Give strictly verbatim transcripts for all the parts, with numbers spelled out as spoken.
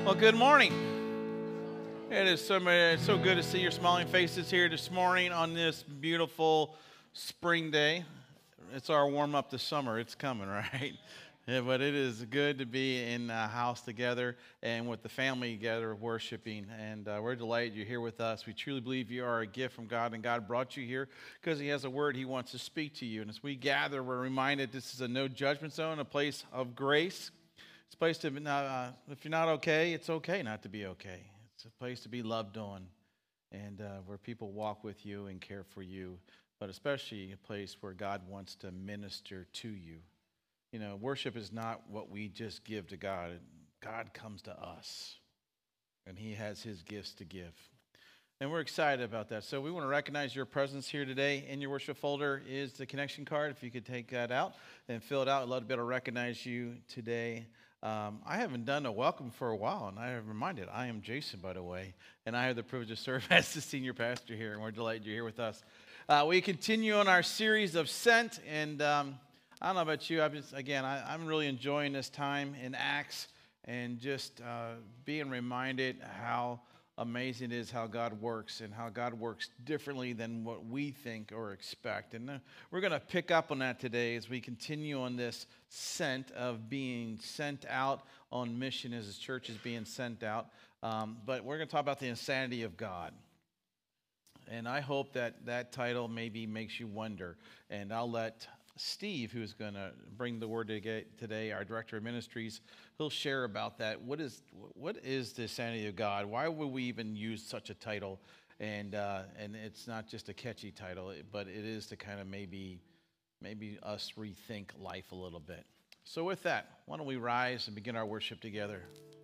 Well, good morning. It is so, it's so good to see your smiling faces here this morning on this beautiful spring day. It's our warm-up to summer. It's coming, right? Yeah, but it is good to be in the house together and with the family together worshiping. And uh, we're delighted you're here with us. We truly believe you are a gift from God, and God brought you here because he has a word he wants to speak to you. And as we gather, we're reminded this is a no judgment zone, a place of grace. It's a place to, uh, if you're not okay, it's okay not to be okay. It's a place to be loved on, and uh, where people walk with you and care for you, but especially a place where God wants to minister to you. You know, worship is not what we just give to God. God comes to us, and he has his gifts to give. And we're excited about that. So we want to recognize your presence here today. In your worship folder is the connection card. If you could take that out and fill it out, I'd love to be able to recognize you today. Um, I haven't done a welcome for a while, and I am reminded, I am Jason, by the way, and I have the privilege to serve as the senior pastor here, and we're delighted you're here with us. Uh, we continue on our series of Sent, and um, I don't know about you, I'm just, again, I, I'm really enjoying this time in Acts and just uh, being reminded how amazing it is how God works and how God works differently than what we think or expect. And uh, we're going to pick up on that today as we continue on this sent of being sent out on mission as the church is being sent out. Um, but we're going to talk about the insanity of God. And I hope that that title maybe makes you wonder. And I'll let Steve, who's going to bring the word today, our director of ministries, he'll share about that. What is what is the sanity of God? Why would we even use such a title? And uh, and it's not just a catchy title, but it is to kind of maybe maybe us rethink life a little bit. So with that, why don't we rise and begin our worship together?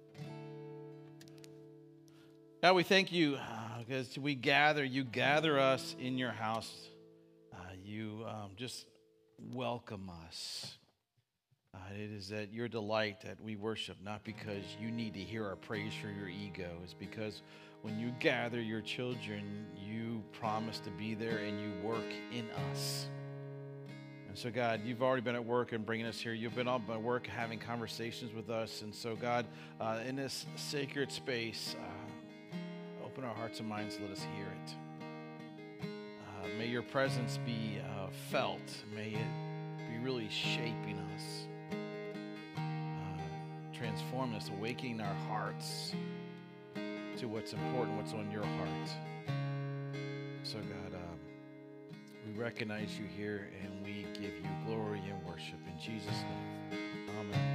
God, we thank you uh, because we gather, you gather us in your house. Uh, you um, just welcome us. Uh, it is at your delight that we worship, not because you need to hear our praise for your ego. It's because when you gather your children, you promise to be there and you work in us. And so, God, you've already been at work and bringing us here. You've been at work having conversations with us. And so, God, uh, in this sacred space, uh, open our hearts and minds, let us hear it. Uh, may your presence be uh, felt. May it be really shaping us, uh, transforming us, awakening our hearts to what's important, what's on your heart. So, God, um, we recognize you here, and we give you glory and worship. In Jesus' name, amen.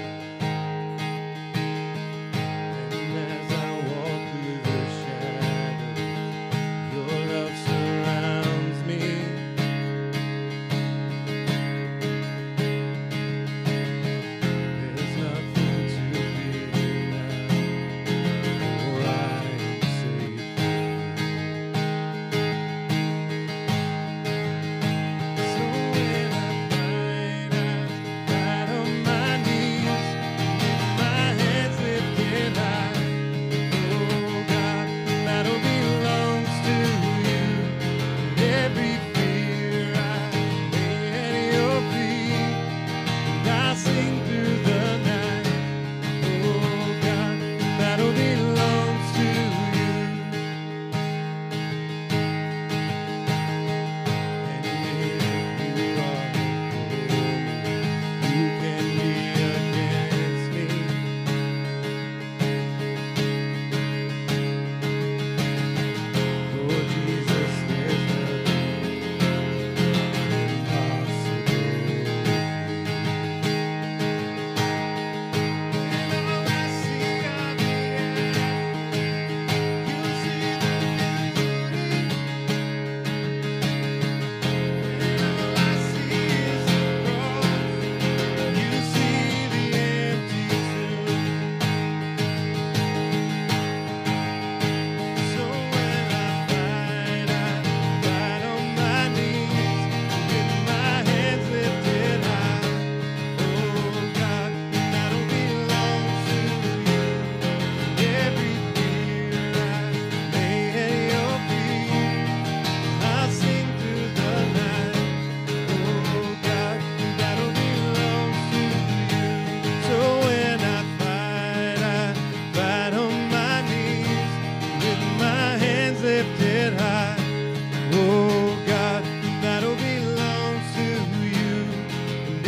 As I walk through the shadows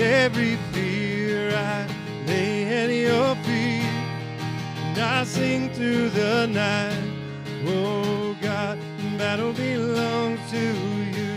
every fear I lay at your feet, and I sing through the night. Oh God, battle belongs to you.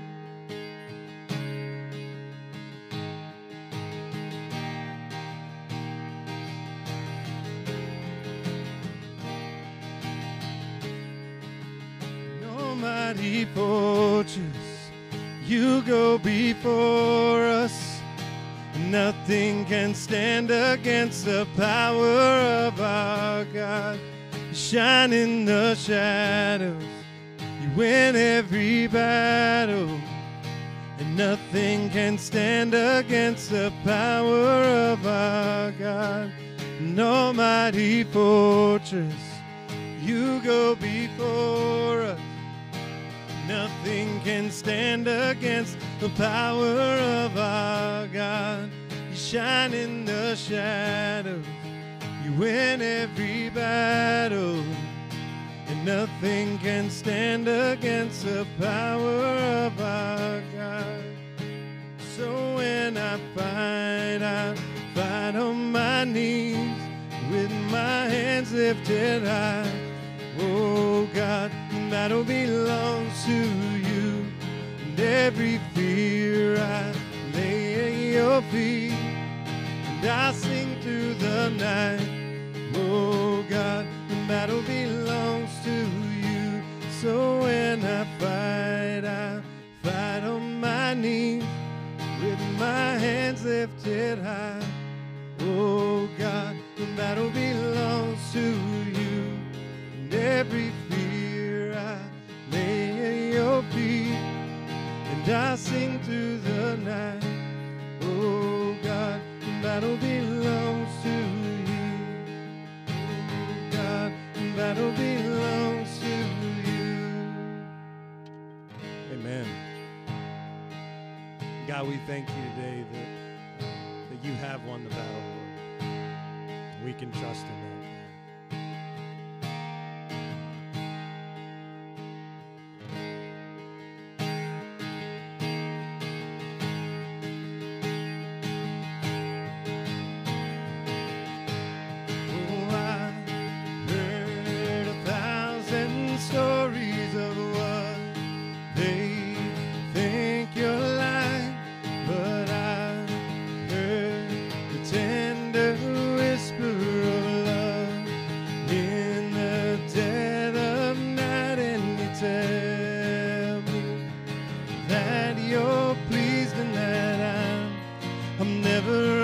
Almighty fortress, you go before us. Nothing can stand against the power of our God. You shine in the shadows, you win every battle, and nothing can stand against the power of our God. An almighty fortress, you go before us. Nothing can stand against the power of our God. You shine in the shadows, you win every battle, and nothing can stand against the power of our God. So when I fight, I fight on my knees with my hands lifted high. Oh God, the battle belongs to you, and every fear I lay at your feet, and I sing through the night. Oh God, the battle belongs to you. So when I fight, I fight on my knees with my hands lifted high. Oh God, the battle belongs to you, and every fear I lay at your feet, and I sing through the night. Oh God, the battle belongs to you. Oh God, the battle belongs to you. Amen. God, we thank you today that, that you have won the battle, Lord. We can trust in that. Stories of what they think you're like, but I heard the tender whisper of love in the dead of night, and you tell me that you're pleased and that I'm, I'm never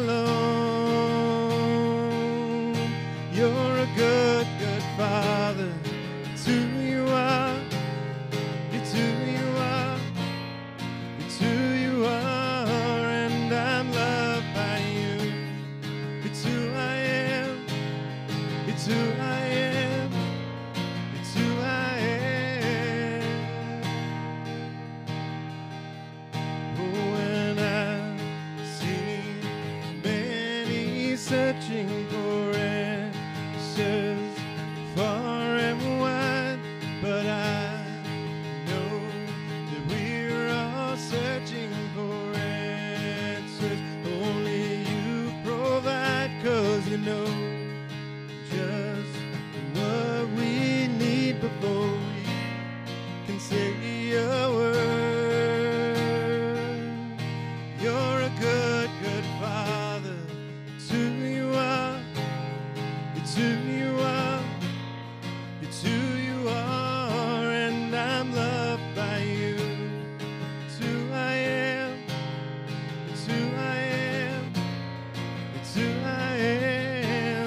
alone. You're a good, good Father. It's who you are, it's who you are, it's who you are, and I'm loved by you. It's who I am, it's who I am, it's who I am. Oh, when I see many searching for answers far and wide, but I know that we're all searching for answers. Only you provide, 'cause you know just what we need before we can say a word. You're a good, good Father. It's who you are, it's who you are, it's who you are, and I'm loved by you. It's who I am, it's who I am, it's who I am.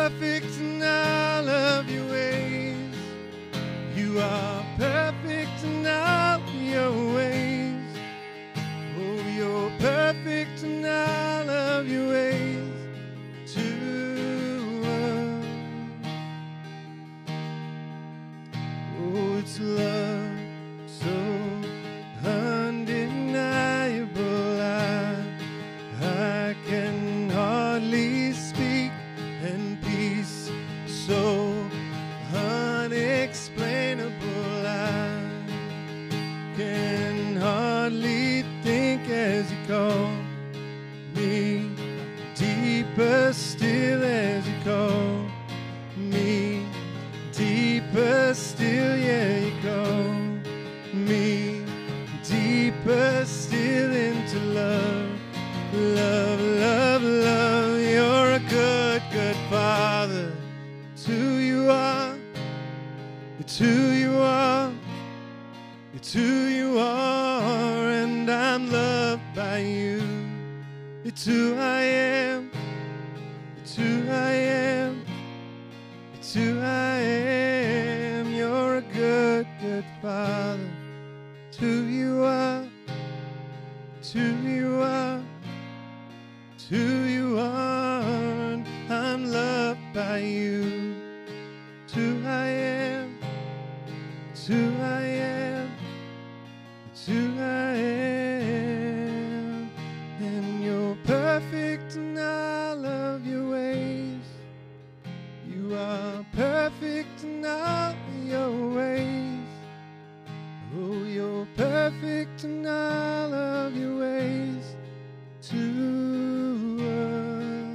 perfect in all of your ways. You are perfect in all your ways. Oh, you're perfect in all of your ways to us. Oh, it's love so undeniable. I, I can hardly speak, and peace so unexplainable. I can hardly think as you call me, deeper still as you call me, deeper still, yeah, you call me, deeper still into love, love, love, love. You're a good, good Father. It's who you are. It's who you are. It's who you are, and I'm loved by you. It's who I am. It's who I am. It's who I am. You're a good, good Father. It's who you are. It's who you are. It's who you are, and I'm loved by you. It's who I am. It's who I am. It's who I am. And you're perfect in all of your ways. You are perfect in all your ways. Oh, you're perfect in all of your ways to us.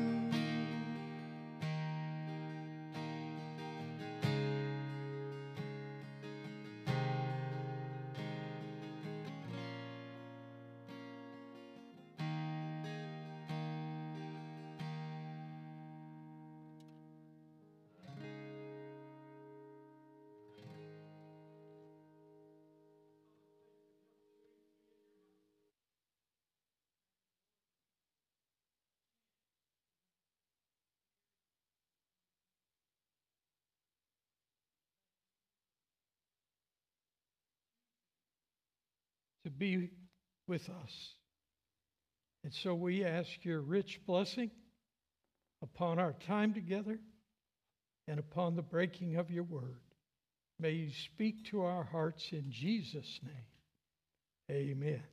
To be with us. And so we ask your rich blessing upon our time together and upon the breaking of your word. May you speak to our hearts in Jesus' name. Amen.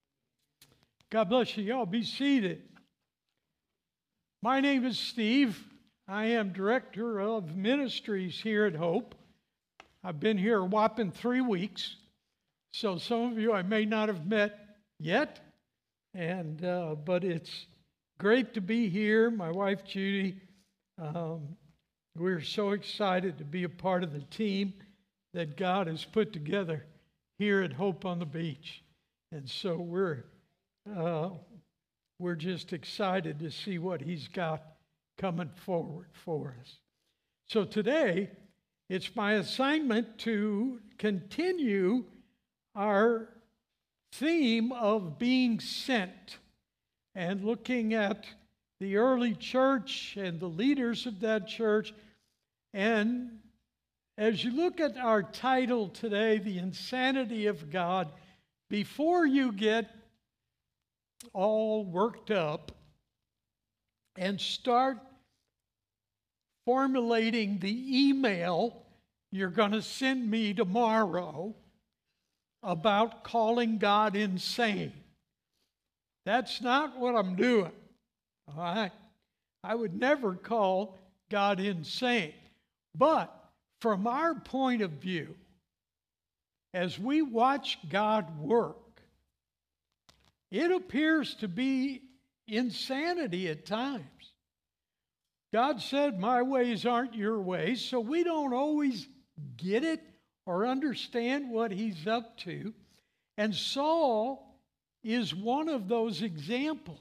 God bless you. Y'all be seated. My name is Steve. I am director of ministries here at Hope. I've been here a whopping three weeks. So some of you I may not have met yet, and uh, but it's great to be here. My wife Judy, um, we're so excited to be a part of the team that God has put together here at Hope on the Beach, and so we're uh, we're just excited to see what He's got coming forward for us. So today, it's my assignment to continue our theme of being sent and looking at the early church and the leaders of that church. And as you look at our title today, The Insanity of God, before you get all worked up and start formulating the email you're going to send me tomorrow about calling God insane. That's not what I'm doing. All right? I would never call God insane. But from our point of view, as we watch God work, it appears to be insanity at times. God said, my ways aren't your ways, so we don't always get it or understand what He's up to. And Saul is one of those examples.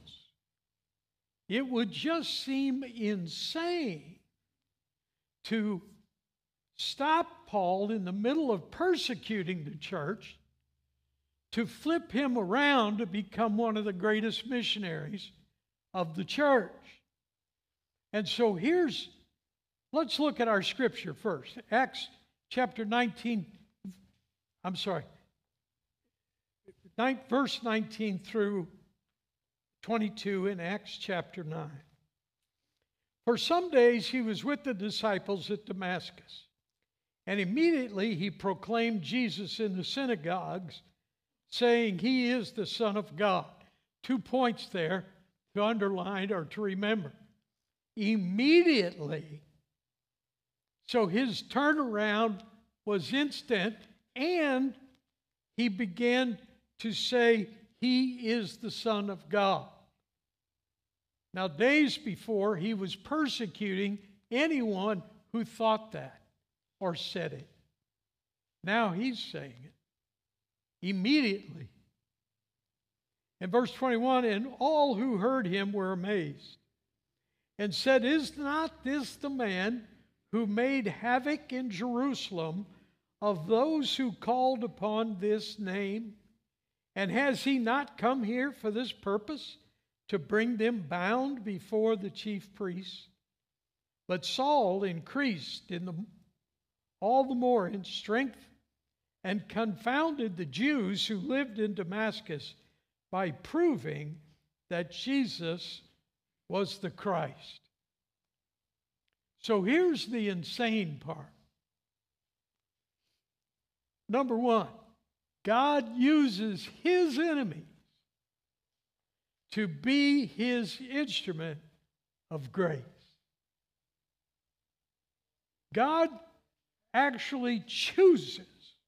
It would just seem insane to stop Paul in the middle of persecuting the church, to flip him around to become one of the greatest missionaries of the church. And so here's let's look at our scripture first. Acts chapter nineteen, I'm sorry, nine, verse nineteen through twenty-two in Acts chapter nine. For some days he was with the disciples at Damascus, and immediately he proclaimed Jesus in the synagogues, saying, He is the Son of God. Two points there to underline or to remember. Immediately. So his turnaround was instant, and he began to say, He is the Son of God. Now, days before, he was persecuting anyone who thought that or said it. Now he's saying it immediately. In verse twenty-one, and all who heard him were amazed and said, Is not this the man who made havoc in Jerusalem of those who called upon this name? And has he not come here for this purpose, to bring them bound before the chief priests? But Saul increased in the, all the more in strength and confounded the Jews who lived in Damascus by proving that Jesus was the Christ. So here's the insane part. Number one, God uses his enemies to be his instrument of grace. God actually chooses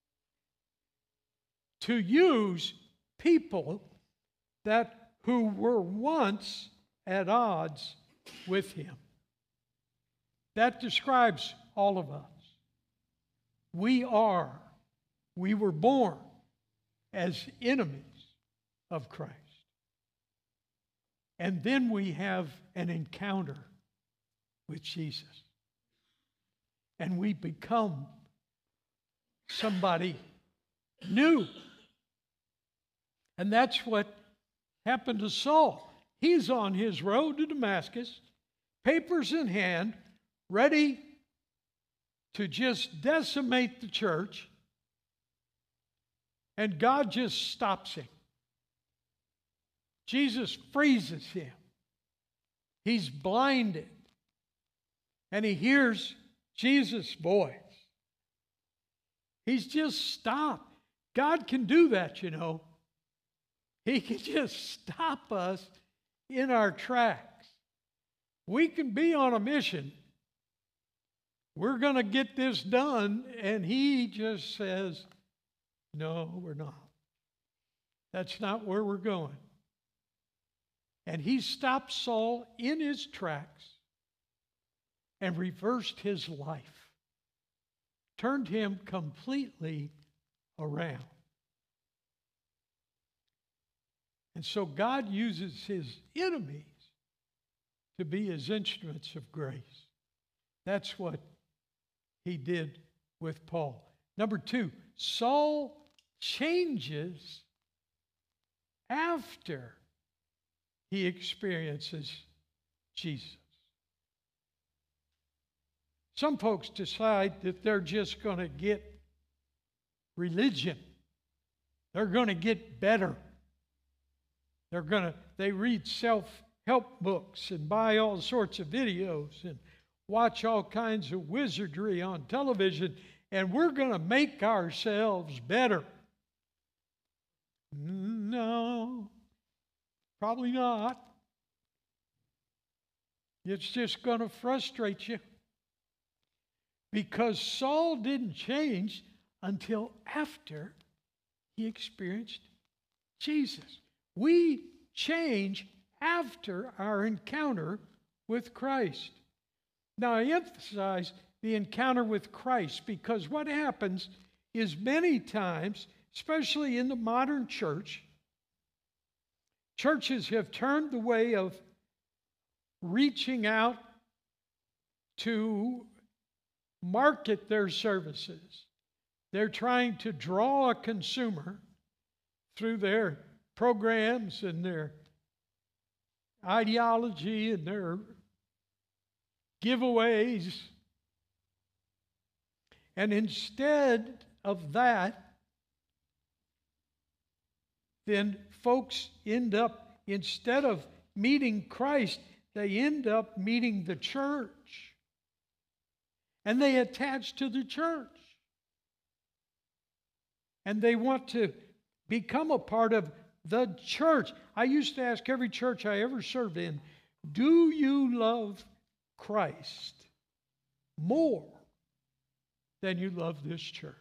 to use people that who were once at odds with him. That describes all of us. We are, we were born as enemies of Christ. And then we have an encounter with Jesus. And we become somebody new. And that's what happened to Saul. He's on his road to Damascus, papers in hand, ready to just decimate the church. And God just stops him. Jesus freezes him. He's blinded. And he hears Jesus' voice. He's just stopped. God can do that, you know. He can just stop us in our tracks. We can be on a mission. We're going to get this done. And he just says, no, we're not. That's not where we're going. And he stopped Saul in his tracks and reversed his life, turned him completely around. And so God uses his enemies to be his instruments of grace. That's what he did with Paul. Number two, Saul changes after he experiences Jesus. Some folks decide that they're just going to get religion. They're going to get better. They're going to, they read self-help books and buy all sorts of videos and watch all kinds of wizardry on television, and we're going to make ourselves better. No. Probably not. It's just going to frustrate you. Because Saul didn't change until after he experienced Jesus. We change after our encounter with Christ. Now, I emphasize the encounter with Christ because what happens is many times, especially in the modern church, churches have turned the way of reaching out to market their services. They're trying to draw a consumer through their programs and their ideology and their giveaways And instead of that, then folks end up, instead of meeting Christ, they end up meeting the church. And they attach to the church. And they want to become a part of the church. I used to ask every church I ever served in, do you love Christ more than you love this church?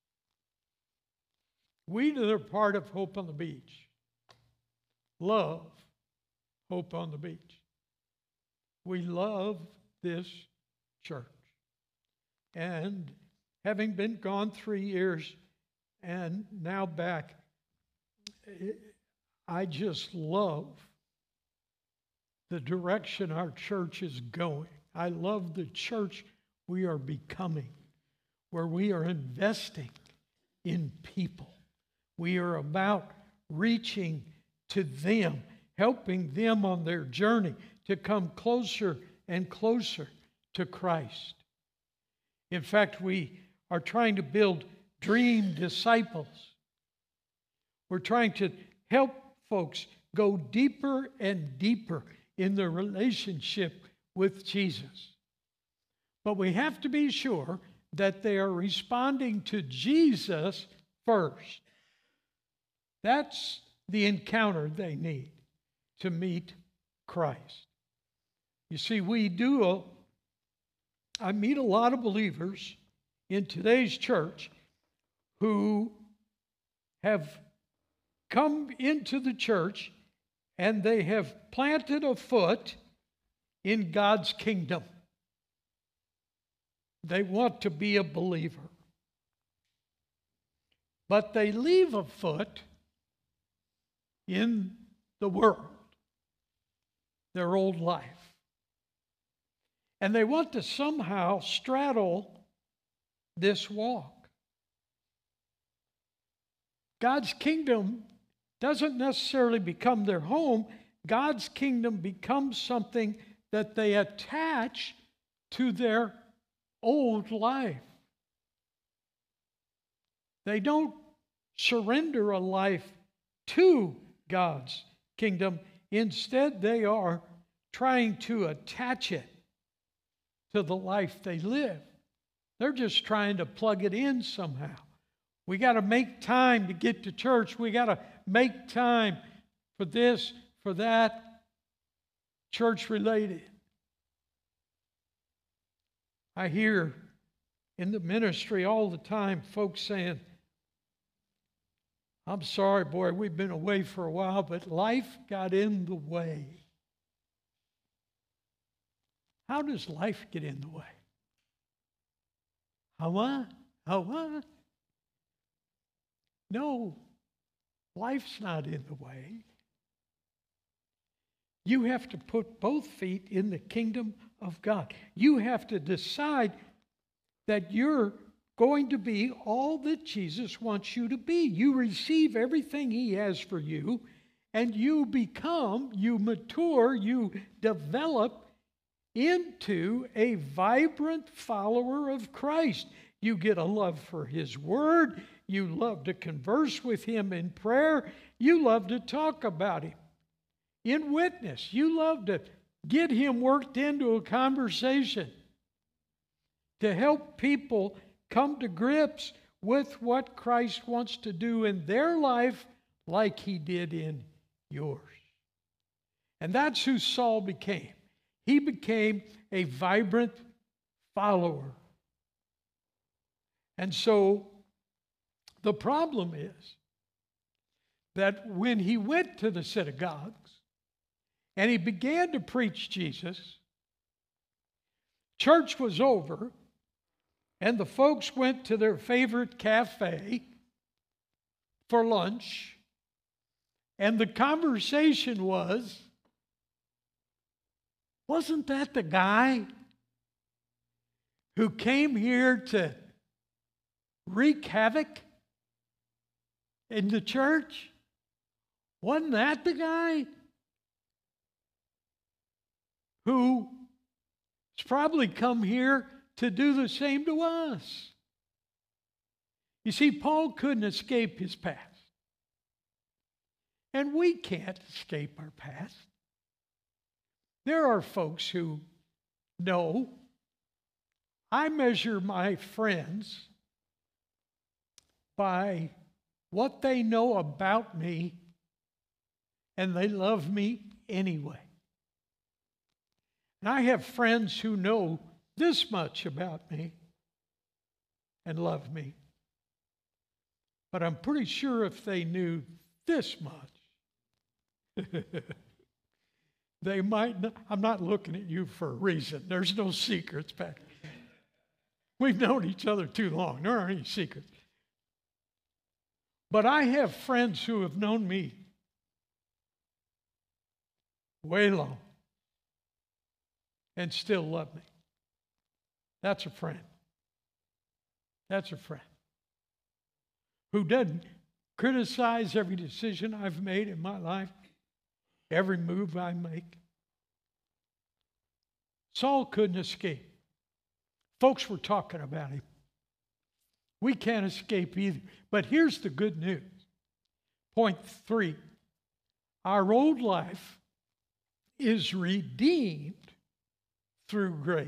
We that are part of Hope on the Beach love Hope on the Beach. We love this church. And having been gone three years and now back, I just love the direction our church is going. I love the church we are becoming, where we are investing in people. We are about reaching to them, helping them on their journey to come closer and closer to Christ. In fact, we are trying to build dream disciples. We're trying to help folks go deeper and deeper in their relationship with Jesus. But we have to be sure that they are responding to Jesus first. That's the encounter they need to meet Christ. You see, we do, a, I meet a lot of believers in today's church who have come into the church and they have planted a foot in God's kingdom. They want to be a believer. But they leave a foot in the world, their old life. And they want to somehow straddle this walk. God's kingdom doesn't necessarily become their home. God's kingdom becomes something that they attach to their old life. They don't surrender a life to God's kingdom. Instead, they are trying to attach it to the life they live. They're just trying to plug it in somehow. We got to make time to get to church. We got to make time for this, for that, church related. I hear in the ministry all the time folks saying, I'm sorry, boy, we've been away for a while, but life got in the way. How does life get in the way? How what? How what? No, life's not in the way. You have to put both feet in the kingdom of God. You have to decide that you're going to be all that Jesus wants you to be. You receive everything He has for you, and you become, you mature, you develop into a vibrant follower of Christ. You get a love for His Word. You love to converse with Him in prayer. You love to talk about Him in witness. You love to get Him worked into a conversation to help people come to grips with what Christ wants to do in their life like He did in yours. And that's who Saul became. He became a vibrant follower. And so the problem is that when he went to the synagogues and he began to preach Jesus, church was over, and the folks went to their favorite cafe for lunch, and the conversation was, wasn't that the guy who came here to wreak havoc in the church? Wasn't that the guy who's probably come here to do the same to us? You see, Paul couldn't escape his past. And we can't escape our past. There are folks who know I measure my friends by what they know about me, and they love me anyway. And I have friends who know this much about me and love me. But I'm pretty sure if they knew this much, they might not. I'm not looking at you for a reason. There's no secrets back. We've known each other too long. There aren't any secrets. But I have friends who have known me way long and still love me. That's a friend. That's a friend who doesn't criticize every decision I've made in my life, every move I make. Saul couldn't escape. Folks were talking about him. We can't escape either. But here's the good news. Point three. Our old life is redeemed through grace.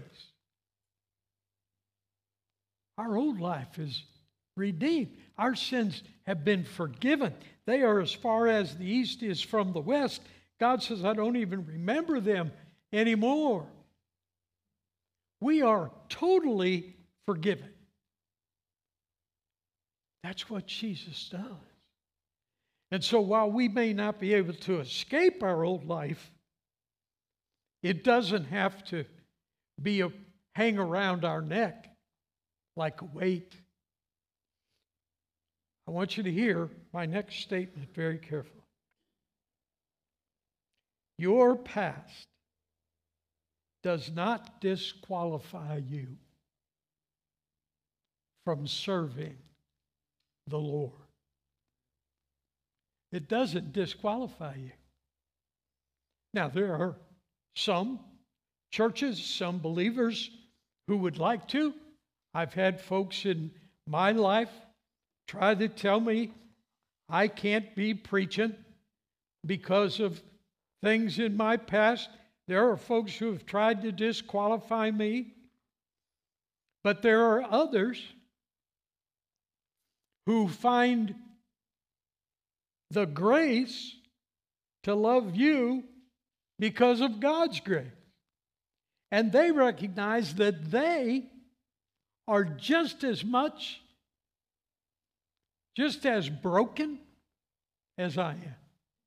Our old life is redeemed. Our sins have been forgiven. They are as far as the east is from the west. God says, I don't even remember them anymore. We are totally forgiven. That's what Jesus does. And so while we may not be able to escape our old life, it doesn't have to be a hang around our neck like a weight. I want you to hear my next statement very carefully. Your past does not disqualify you from serving the Lord. It doesn't disqualify you. Now, there are some churches, some believers who would like to. I've had folks in my life try to tell me I can't be preaching because of things in my past. There are folks who have tried to disqualify me. But there are others who find the grace to love you because of God's grace. And they recognize that they are just as much, just as broken as I am.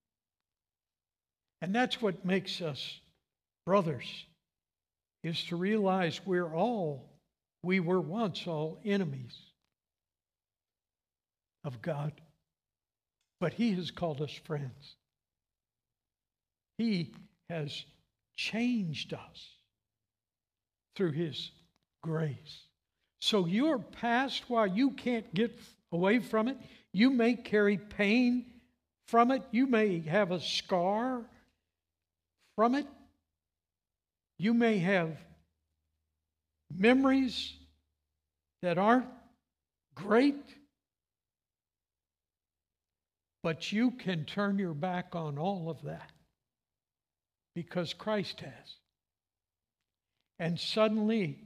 And that's what makes us brothers, is to realize we're all, we were once all enemies of God. But He has called us friends. He has changed us through His grace. So your past, while you can't get away from it, you may carry pain from it. You may have a scar from it. You may have memories that aren't great. But you can turn your back on all of that because Christ has. And suddenly,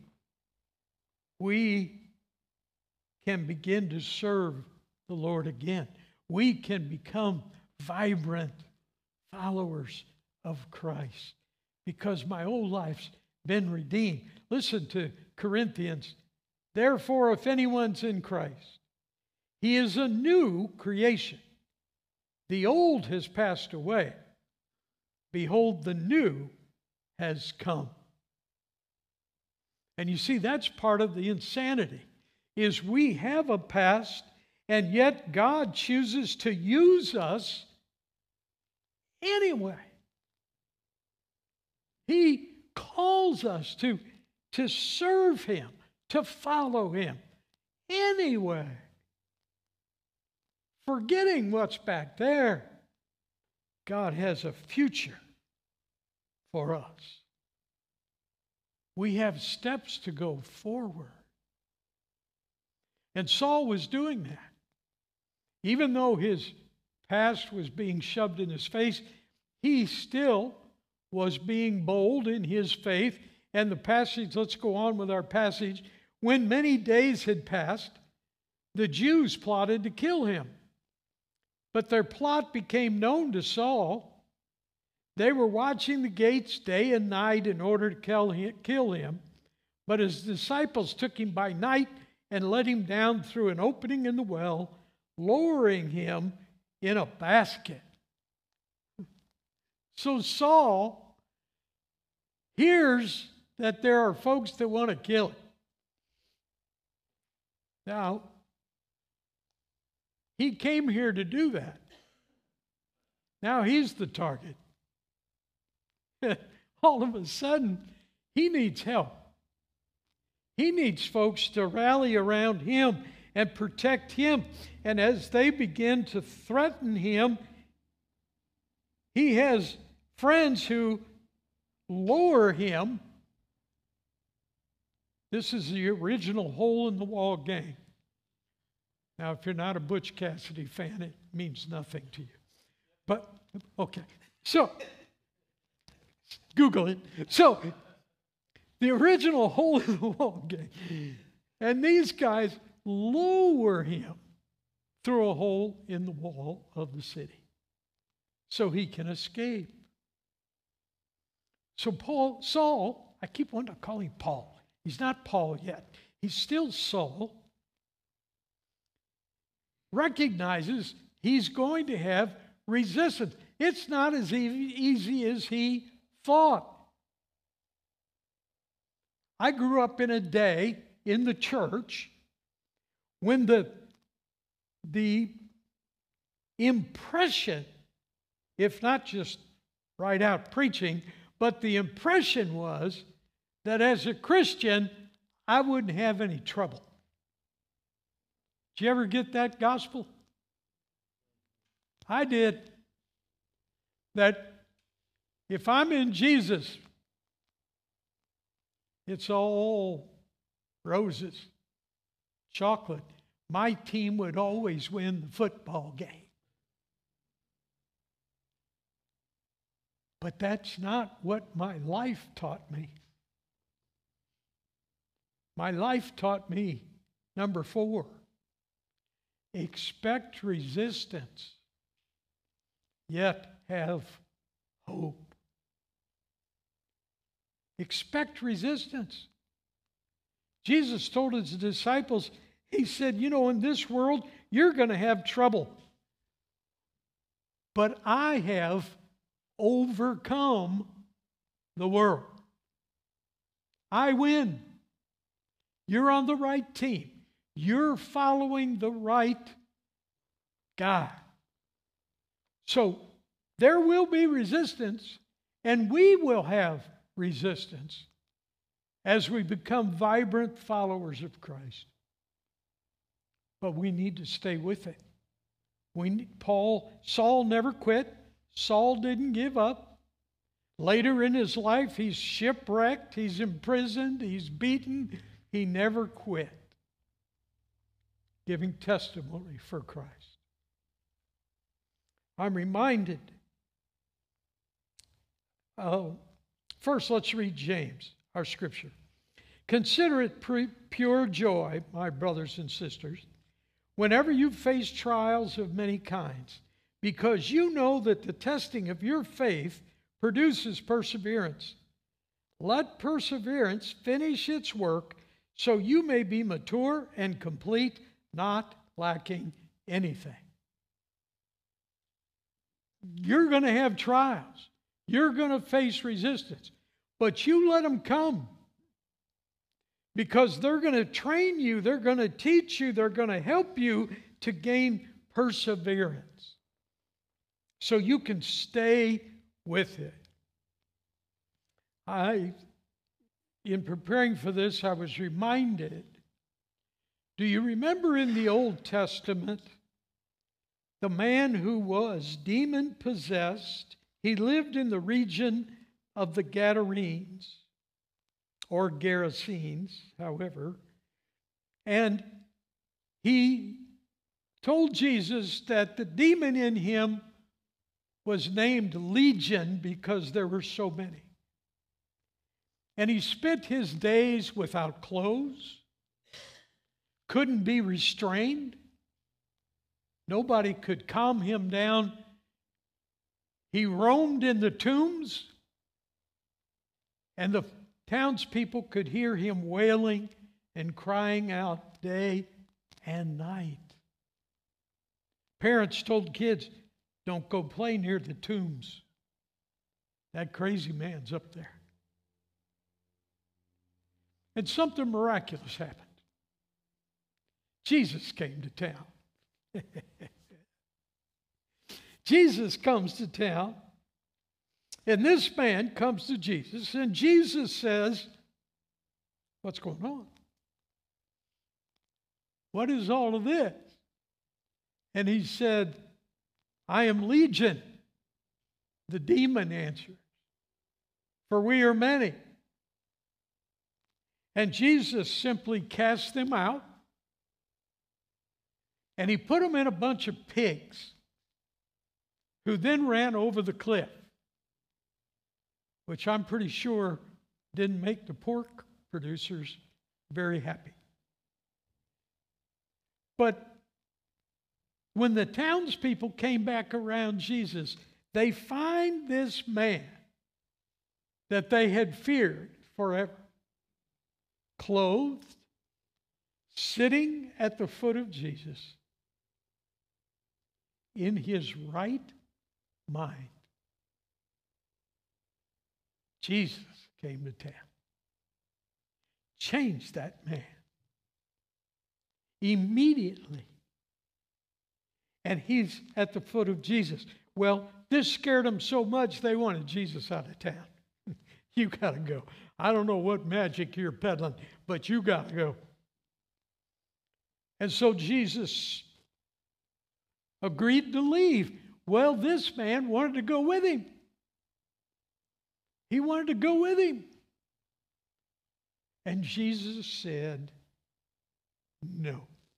we can begin to serve the Lord again. We can become vibrant followers of Christ because my old life's been redeemed. Listen to Corinthians. Therefore, if anyone's in Christ, he is a new creation. The old has passed away. Behold, the new has come. And you see, that's part of the insanity, is we have a past, and yet God chooses to use us anyway. He calls us to, to serve Him, to follow Him anyway. Forgetting what's back there, God has a future for us. We have steps to go forward. And Saul was doing that. Even though his past was being shoved in his face, he still was being bold in his faith. And the passage, let's go on with our passage. When many days had passed, the Jews plotted to kill him. But their plot became known to Saul. They were watching the gates day and night in order to kill him. But his disciples took him by night and let him down through an opening in the well, lowering him in a basket. So Saul hears that there are folks that want to kill him. Now, he came here to do that. Now he's the target. All of a sudden, he needs help. He needs folks to rally around him and protect him. And as they begin to threaten him, he has friends who lower him. This is the original Hole in the Wall gang. Now, if you're not a Butch Cassidy fan, it means nothing to you. But, okay. So, Google it. So, the original Hole in the Wall gang. And these guys lower him through a hole in the wall of the city so he can escape. So Paul, Saul, I keep wanting to call him Paul. He's not Paul yet. He's still Saul. Recognizes he's going to have resistance. It's not as easy as he thought. I grew up in a day in the church when the, the impression, if not just right out preaching, but the impression was that as a Christian, I wouldn't have any trouble. Did you ever get that gospel? I did. That if I'm in Jesus, it's all roses, chocolate. My team would always win the football game. But that's not what my life taught me. My life taught me, number four, expect resistance, yet have hope. Expect resistance. Jesus told his disciples, he said, you know, in this world, you're going to have trouble. But I have overcome the world. I win. You're on the right team. You're following the right guy. So there will be resistance, and we will have resistance as we become vibrant followers of Christ. But we need to stay with it. We need, Paul, Saul never quit. Saul didn't give up. Later in his life, he's shipwrecked, he's imprisoned, he's beaten. He never quit giving testimony for Christ. I'm reminded. Oh, first, let's read James, our scripture. Consider it pre- pure joy, my brothers and sisters, whenever you face trials of many kinds, because you know that the testing of your faith produces perseverance. Let perseverance finish its work so you may be mature and complete, not lacking anything. You're going to have trials. You're going to face resistance. But you let them come. Because they're going to train you. They're going to teach you. They're going to help you to gain perseverance. So you can stay with it. I, in preparing for this, I was reminded, do you remember in the Old Testament, the man who was demon-possessed, he lived in the region of the Gadarenes, or Gerasenes, however, and he told Jesus that the demon in him was named Legion because there were so many. And he spent his days without clothes, couldn't be restrained. Nobody could calm him down. He roamed in the tombs, and the townspeople could hear him wailing and crying out day and night. Parents told kids, don't go play near the tombs. That crazy man's up there. And something miraculous happened. Jesus came to town. Jesus comes to town, and this man comes to Jesus, and Jesus says, what's going on? What is all of this? And he said, I am Legion. The demon answered, for we are many. And Jesus simply cast them out, and he put them in a bunch of pigs, who then ran over the cliff, which I'm pretty sure didn't make the pork producers very happy. But when the townspeople came back around Jesus, they find this man that they had feared forever, clothed, sitting at the foot of Jesus, in his right mind. Jesus came to town, changed that man immediately. And he's at the foot of Jesus. Well, this scared them so much they wanted Jesus out of town. You got to go. I don't know what magic you're peddling, but you got to go. And so Jesus agreed to leave. Well, this man wanted to go with him. He wanted to go with him. And Jesus said, no.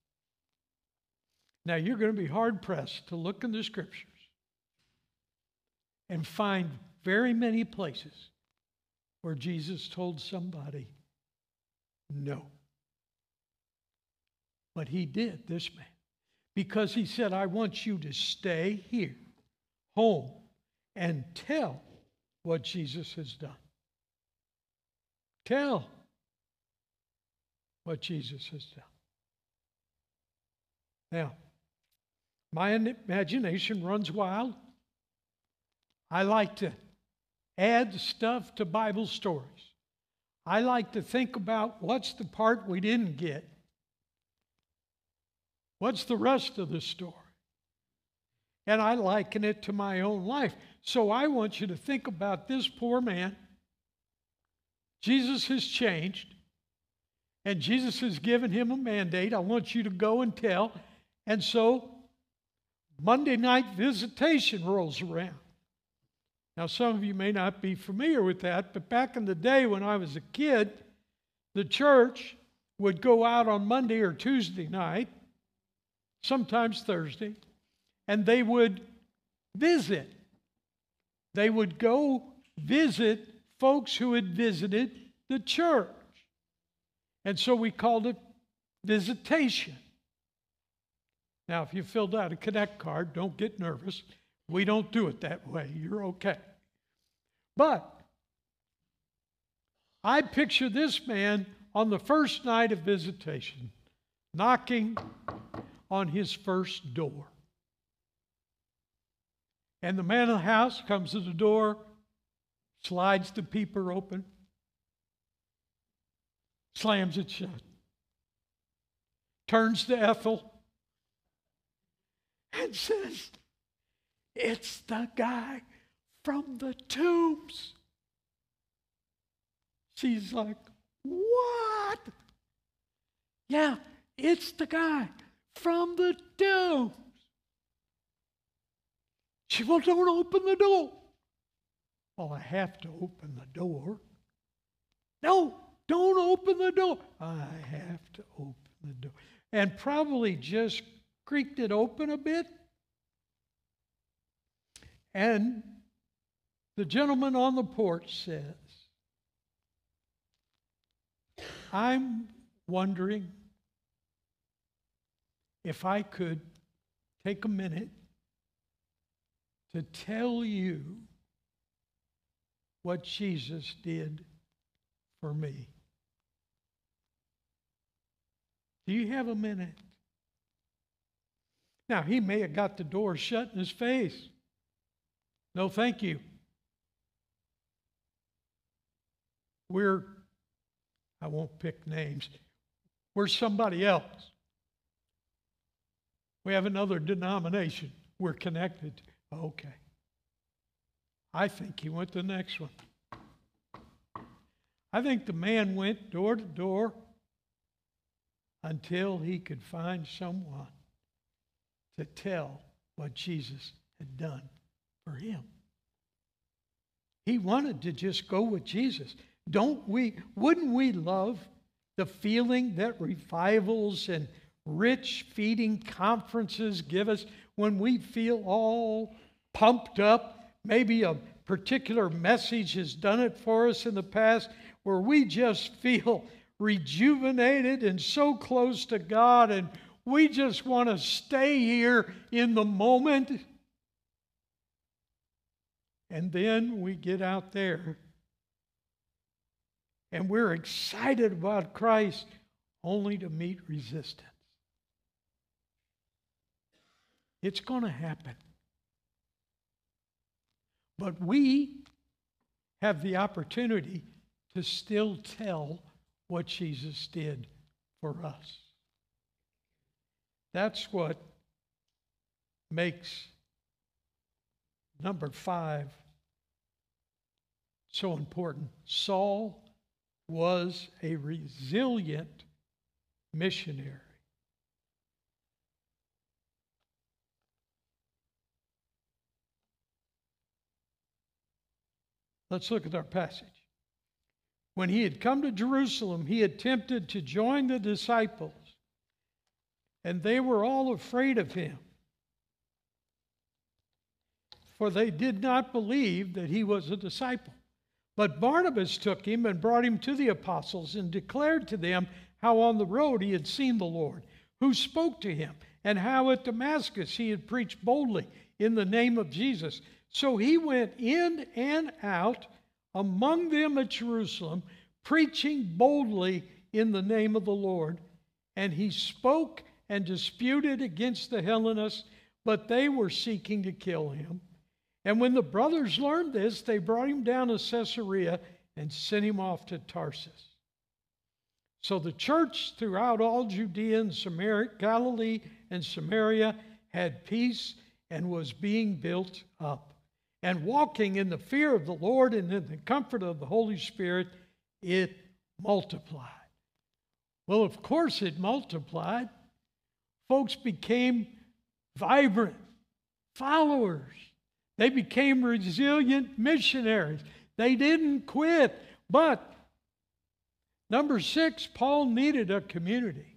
Now, you're going to be hard-pressed to look in the Scriptures and find very many places where Jesus told somebody no. But he did, this man, because he said, I want you to stay here, home, and tell what Jesus has done. Tell what Jesus has done. Now, my imagination runs wild. I like to add stuff to Bible stories. I like to think about what's the part we didn't get. What's the rest of the story? And I liken it to my own life. So I want you to think about this poor man. Jesus has changed, and Jesus has given him a mandate. I want you to go and tell. And so Monday night visitation rolls around. Now, some of you may not be familiar with that, but back in the day when I was a kid, the church would go out on Monday or Tuesday night, sometimes Thursday, and they would visit. They would go visit folks who had visited the church. And so we called it visitation. Now, if you filled out a Connect card, don't get nervous. We don't do it that way. You're okay. But I picture this man on the first night of visitation, knocking on his first door. And the man of the house comes to the door, slides the peeper open, slams it shut, turns to Ethel, and says, it's the guy from the tombs. She's like, what? Yeah, it's the guy from the tombs. She, well, don't open the door. Well, I have to open the door. No, don't open the door. I have to open the door and probably just creaked it open a bit. And the gentleman on the porch says, I'm wondering if I could take a minute to tell you what Jesus did for me. Do you have a minute? Now, he may have got the door shut in his face. No, thank you. We're, I won't pick names, we're somebody else. We have another denomination we're connected to. Okay. I think he went to the next one. I think the man went door to door until he could find someone to tell what Jesus had done for him. He wanted to just go with Jesus. Don't we, wouldn't we love the feeling that revivals and rich feeding conferences give us when we feel all pumped up? Maybe a particular message has done it for us in the past, where we just feel rejuvenated and so close to God, and we just want to stay here in the moment. And then we get out there and we're excited about Christ, only to meet resistance. It's going to happen. But we have the opportunity to still tell what Jesus did for us. That's what makes number five so important. Saul was a resilient missionary. Let's look at our passage. When he had come to Jerusalem, he attempted to join the disciples, and they were all afraid of him, for they did not believe that he was a disciple. But Barnabas took him and brought him to the apostles and declared to them how on the road he had seen the Lord, who spoke to him, and how at Damascus he had preached boldly in the name of Jesus. So he went in and out among them at Jerusalem, preaching boldly in the name of the Lord. And he spoke and disputed against the Hellenists, but they were seeking to kill him. And when the brothers learned this, they brought him down to Caesarea and sent him off to Tarsus. So the church throughout all Judea and Samaria, Galilee and Samaria had peace and was being built up. And walking in the fear of the Lord and in the comfort of the Holy Spirit, it multiplied. Well, of course it multiplied. Folks became vibrant followers. They became resilient missionaries. They didn't quit. But number six, Paul needed a community.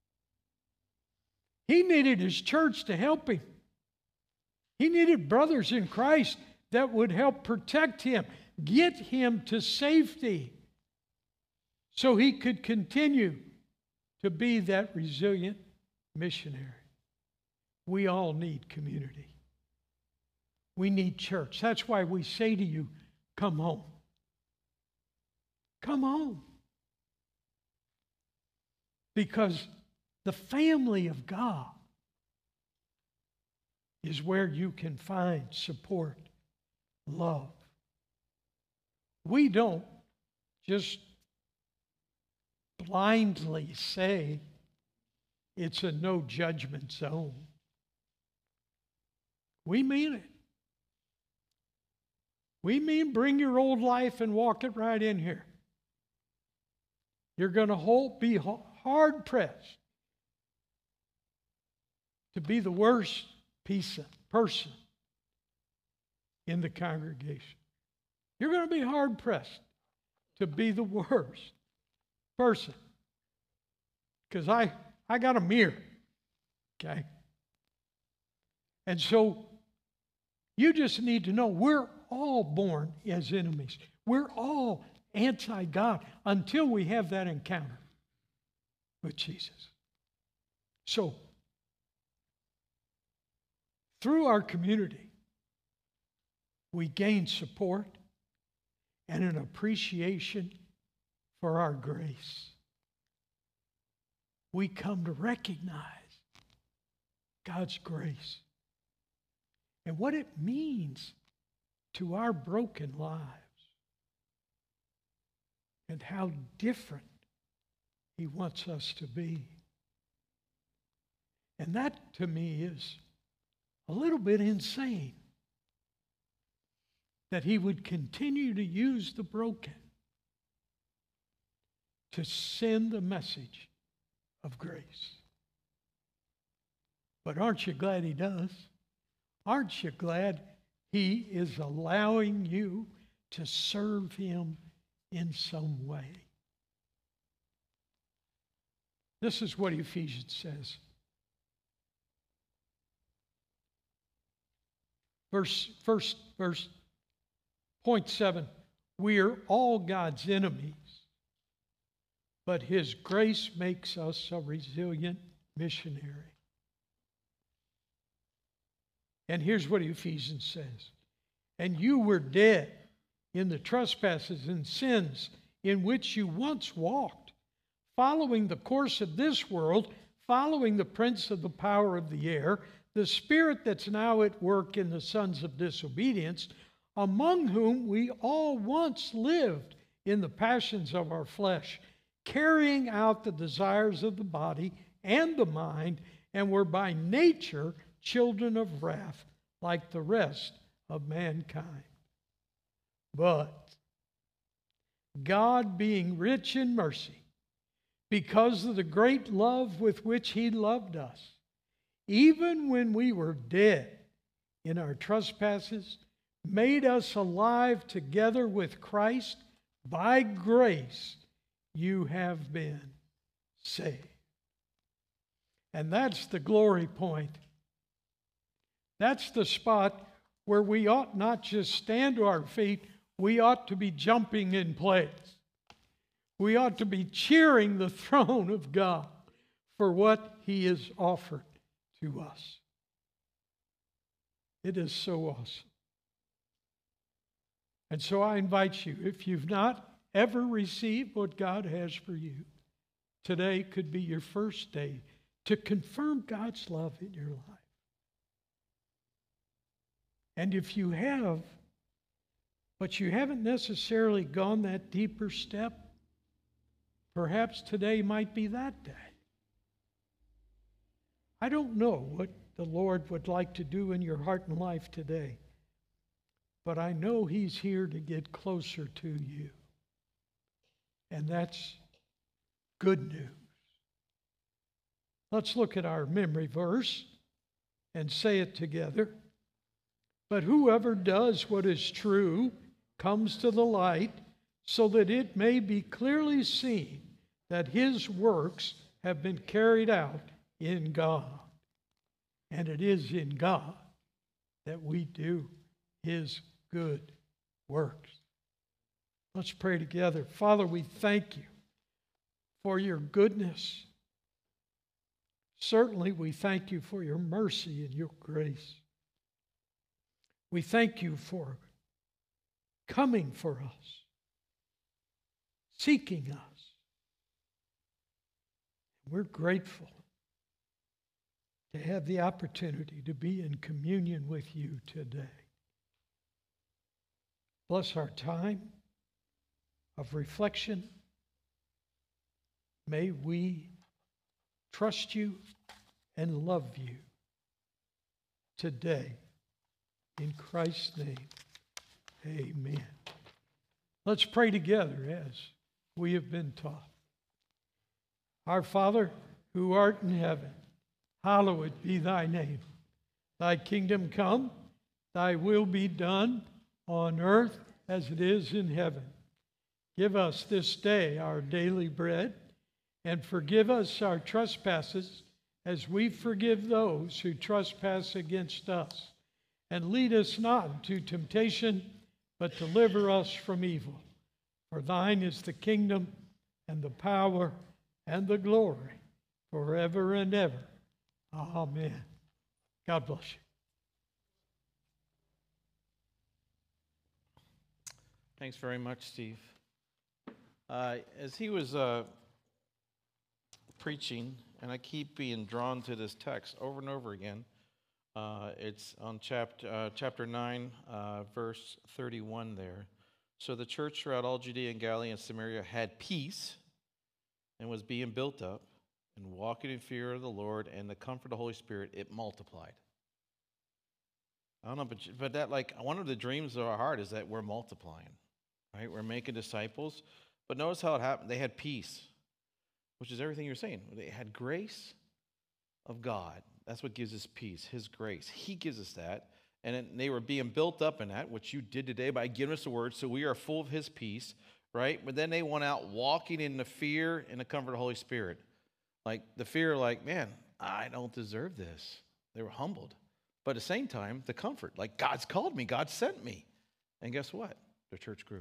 He needed his church to help him. He needed brothers in Christ that would help protect him, get him to safety, so he could continue to be that resilient missionary. We all need community. We need church. That's why we say to you, come home. Come home. Because the family of God is where you can find support, love. We don't just blindly say it's a no judgment zone. We mean it. We mean bring your old life and walk it right in here. You're going to be hard pressed to be the worst piece of person in the congregation. You're going to be hard pressed to be the worst person. Because I, I got a mirror. Okay? And so you just need to know we're all born as enemies. We're all anti-God until we have that encounter with Jesus. So, through our community, we gain support and an appreciation for our grace. We come to recognize God's grace and what it means to our broken lives and how different He wants us to be. And that, to me, is a little bit insane that He would continue to use the broken to send the message of grace. But aren't you glad He does? Aren't you glad He is allowing you to serve Him in some way? This is what Ephesians says. Verse, first verse, point seven. We are all God's enemies, but His grace makes us a resilient missionary. And here's what Ephesians says. And you were dead in the trespasses and sins in which you once walked, following the course of this world, following the prince of the power of the air, the spirit that's now at work in the sons of disobedience, among whom we all once lived in the passions of our flesh, carrying out the desires of the body and the mind, and were by nature children of wrath, like the rest of mankind. But God, being rich in mercy, because of the great love with which He loved us, even when we were dead in our trespasses, made us alive together with Christ. By grace you have been saved. And that's the glory point. That's the spot where we ought not just stand to our feet, we ought to be jumping in place. We ought to be cheering the throne of God for what He has offered to us. It is so awesome. And so I invite you, if you've not ever received what God has for you, today could be your first day to confirm God's love in your life. And if you have, but you haven't necessarily gone that deeper step, perhaps today might be that day. I don't know what the Lord would like to do in your heart and life today, but I know He's here to get closer to you. And that's good news. Let's look at our memory verse and say it together. But whoever does what is true comes to the light, so that it may be clearly seen that his works have been carried out in God. And it is in God that we do His good works. Let's pray together. Father, we thank You for Your goodness. Certainly we thank You for Your mercy and Your grace. We thank You for coming for us, seeking us. We're grateful to have the opportunity to be in communion with You today. Bless our time of reflection. May we trust You and love You today. In Christ's name, amen. Let's pray together as we have been taught. Our Father, who art in heaven, hallowed be Thy name. Thy kingdom come, Thy will be done on earth as it is in heaven. Give us this day our daily bread, And forgive us our trespasses, as we forgive those who trespass against us. And lead us not into temptation, but deliver us from evil. For thine is the kingdom, and the power, and the glory, forever and ever. Amen. God bless you. Thanks very much, Steve. Uh, as he was uh, preaching, and I keep being drawn to this text over and over again, uh, it's on chapter, uh, chapter nine, uh, verse thirty-one there. So the church throughout all Judea and Galilee and Samaria had peace and was being built up and walking in fear of the Lord and the comfort of the Holy Spirit, it multiplied. I don't know, but, but that, like, one of the dreams of our heart is that we're multiplying, right? We're making disciples. But notice how it happened. They had peace, which is everything you're saying. They had grace of God. That's what gives us peace, His grace. He gives us that. And it, they were being built up in that, which you did today by giving us the word, so we are full of His peace, right? But then they went out walking in the fear and the comfort of the Holy Spirit. Like the fear, like, man, I don't deserve this. They were humbled. But at the same time, the comfort, like God's called me, God sent me. And guess what? The church grew.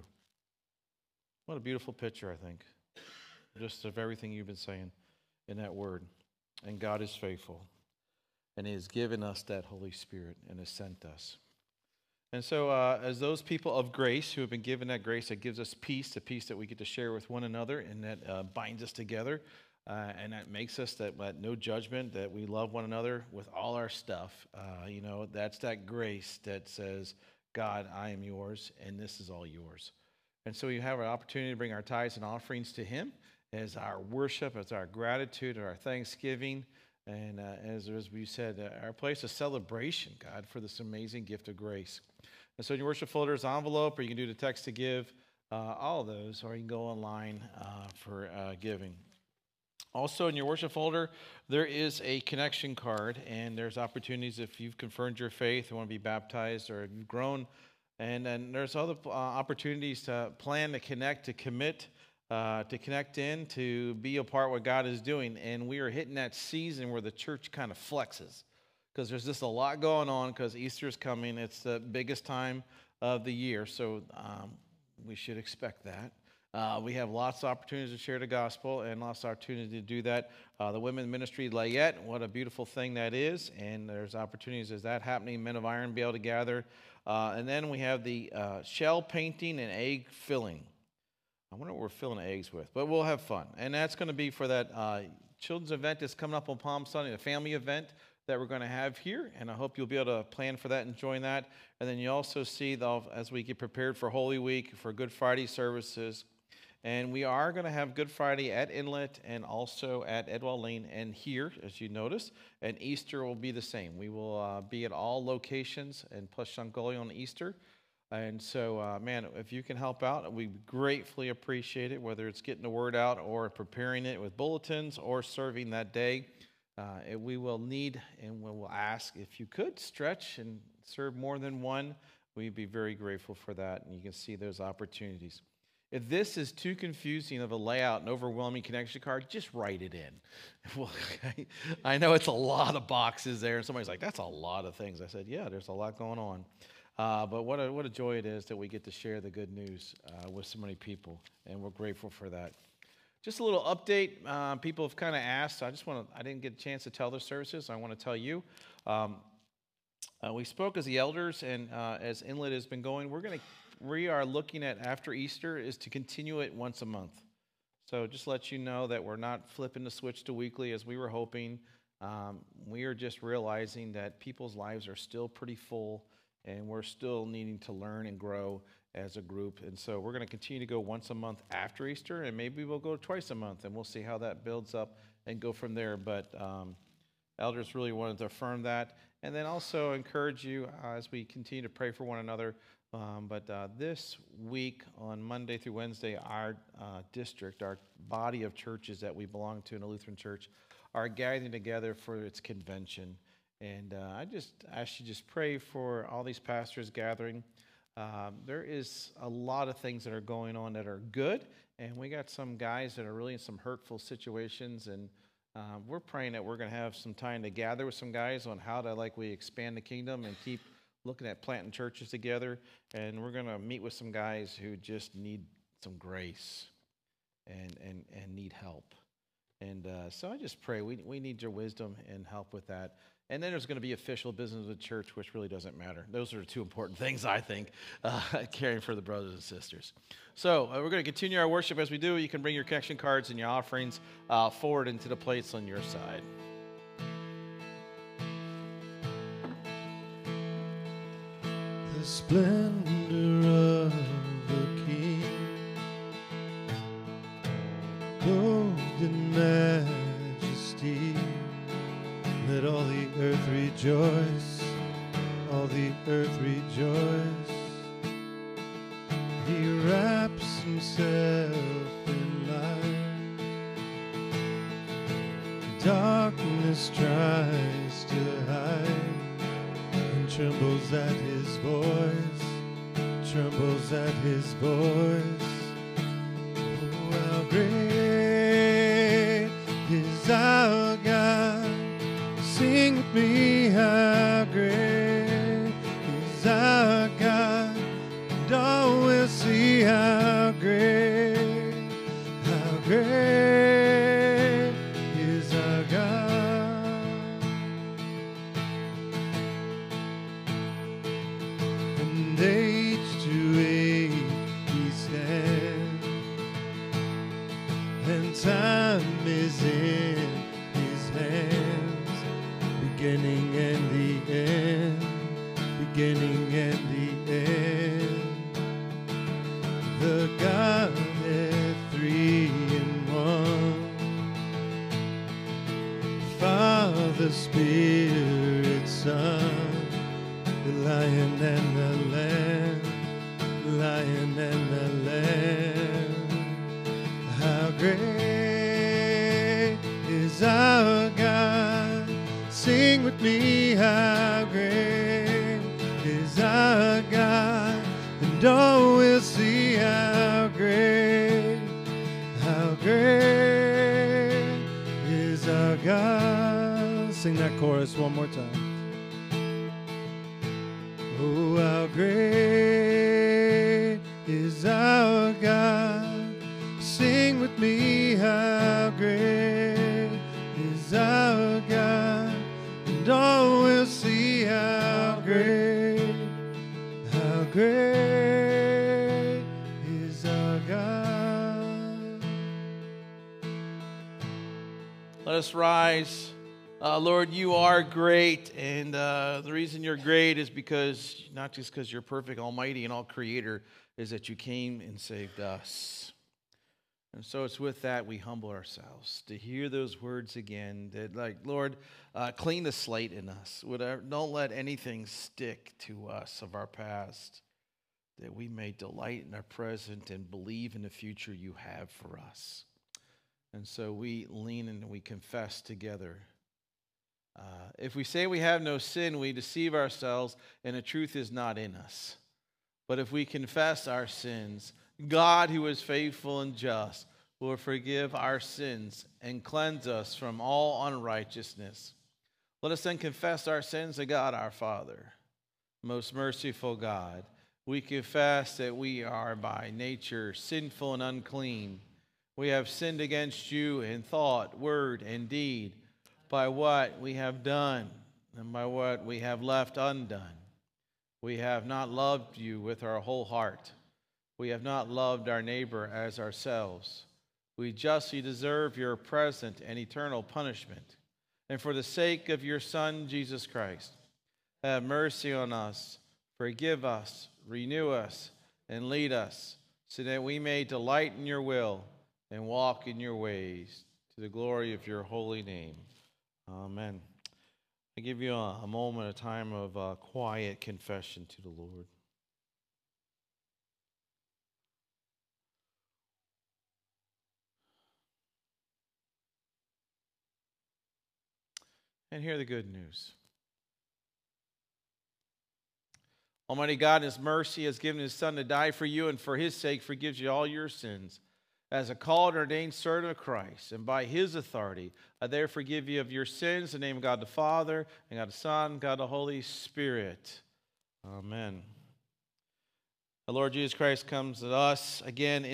What a beautiful picture, I think, just of everything you've been saying in that word. And God is faithful. And He has given us that Holy Spirit and has sent us. And so uh, as those people of grace who have been given that grace that gives us peace, the peace that we get to share with one another and that uh, binds us together, uh, and that makes us that, that no judgment, that we love one another with all our stuff. Uh, you know, that's that grace that says, God, I am yours, and this is all yours. And so we have an opportunity to bring our tithes and offerings to Him as our worship, as our gratitude, our thanksgiving, and uh, as, as we said, uh, our place of celebration, God, for this amazing gift of grace. And so in your worship folder is an envelope, or you can do the text to give, uh, all of those, or you can go online uh, for uh, giving. Also in your worship folder, there is a connection card, and there's opportunities if you've confirmed your faith, or want to be baptized, or you've grown. And then there's other uh, opportunities to plan, to connect, to commit, uh, to connect in, to be a part of what God is doing. And we are hitting that season where the church kind of flexes, because there's just a lot going on, because Easter's coming. It's the biggest time of the year, so um, we should expect that. Uh, we have lots of opportunities to share the gospel and lots of opportunity to do that. Uh, the women's ministry, Layette, what a beautiful thing that is. And there's opportunities as that happening, Men of Iron be able to gather. Uh, and then we have the uh, shell painting and egg filling. I wonder what we're filling eggs with, but we'll have fun. And that's going to be for that uh, children's event that's coming up on Palm Sunday, a family event that we're going to have here. And I hope you'll be able to plan for that and join that. And then you also see, the, as we get prepared for Holy Week, for Good Friday services. And we are going to have Good Friday at Inlet and also at Edwell Lane and here, as you notice. And Easter will be the same. We will uh, be at all locations and plus Shangoli on Easter. And so, uh, man, if you can help out, we gratefully appreciate it, whether it's getting the word out or preparing it with bulletins or serving that day. Uh, we will need and we will ask if you could stretch and serve more than one. We'd be very grateful for that. And you can see those opportunities. If this is too confusing of a layout and overwhelming connection card, just write it in. Well, I know it's a lot of boxes there, and somebody's like, that's a lot of things. I said, yeah, there's a lot going on. Uh, but what a, what a joy it is that we get to share the good news uh, with so many people, and we're grateful for that. Just a little update. Uh, people have kind of asked. I just want to, I didn't get a chance to tell the services. I want to tell you. Um, uh, we spoke as the elders, and uh, as Inlet has been going, we're going to we are looking at after Easter is to continue it once a month. So just let you know that we're not flipping the switch to weekly as we were hoping. Um, we are just realizing that people's lives are still pretty full, and we're still needing to learn and grow as a group. And so we're going to continue to go once a month after Easter, and maybe we'll go twice a month, and we'll see how that builds up and go from there. But um, elders really wanted to affirm that. And then also encourage you uh, as we continue to pray for one another. Um, but uh, this week, on Monday through Wednesday, our uh, district, our body of churches that we belong to in a Lutheran church, are gathering together for its convention. And uh, I just ask you just pray for all these pastors gathering. Um, there is a lot of things that are going on that are good, and we got some guys that are really in some hurtful situations, and um, we're praying that we're going to have some time to gather with some guys on how to, like, we expand the kingdom and keep looking at planting churches together. And we're going to meet with some guys who just need some grace and and and need help. And uh, so I just pray we we need your wisdom and help with that. And then there's going to be official business of the church, which really doesn't matter. Those are the two important things, I think, uh, caring for the brothers and sisters. So uh, we're going to continue our worship. As we do, you can bring your connection cards and your offerings uh, forward into the plates on your side. The splendor of the King, clothed in majesty, let all the earth rejoice, all the earth rejoice. He wraps himself in light, darkness tries to hide, and trembles at his voice, trembles at his voice. Oh, how great is our God. Sing with me, how great is our God, and all will see how great, how great is our God. And age to age he stands, and time is in his hands, beginning and the end, beginning and the end. The Godhead three in one, Father, Spirit, Son, the Lion and the Lamb, the Lion and the Lamb. How great is our God. Sing with me, how great is our God, and all will see how great, how great is our God. Sing that chorus one more time. Oh, how great is our God. Sing with me, how great is our God, and all will see how great, how great is our God. Let us rise. Uh, Lord, you are great, and uh, the reason you're great is because, not just because you're perfect, almighty, and all creator, is that you came and saved us. And so it's with that we humble ourselves to hear those words again, that, like, Lord, uh, clean the slate in us. Whatever, don't let anything stick to us of our past, that we may delight in our present and believe in the future you have for us. And so we lean and we confess together. Uh, if we say we have no sin, we deceive ourselves, and the truth is not in us. But if we confess our sins, God, who is faithful and just, will forgive our sins and cleanse us from all unrighteousness. Let us then confess our sins to God our Father. Most merciful God, we confess that we are by nature sinful and unclean. We have sinned against you in thought, word, and deed, by what we have done and by what we have left undone. We have not loved you with our whole heart. We have not loved our neighbor as ourselves. We justly deserve your present and eternal punishment. And for the sake of your Son, Jesus Christ, have mercy on us, forgive us, renew us, and lead us, so that we may delight in your will and walk in your ways, to the glory of your holy name. Amen. I give you a, a moment, a time of uh, quiet confession to the Lord. And hear the good news. Almighty God, in his mercy, has given his Son to die for you, and for his sake forgives you all your sins. as a called and ordained servant of Christ, and by his authority, I therefore forgive you of your sins in the name of God the Father, and God the Son, God the Holy Spirit. Amen. The Lord Jesus Christ comes to us again in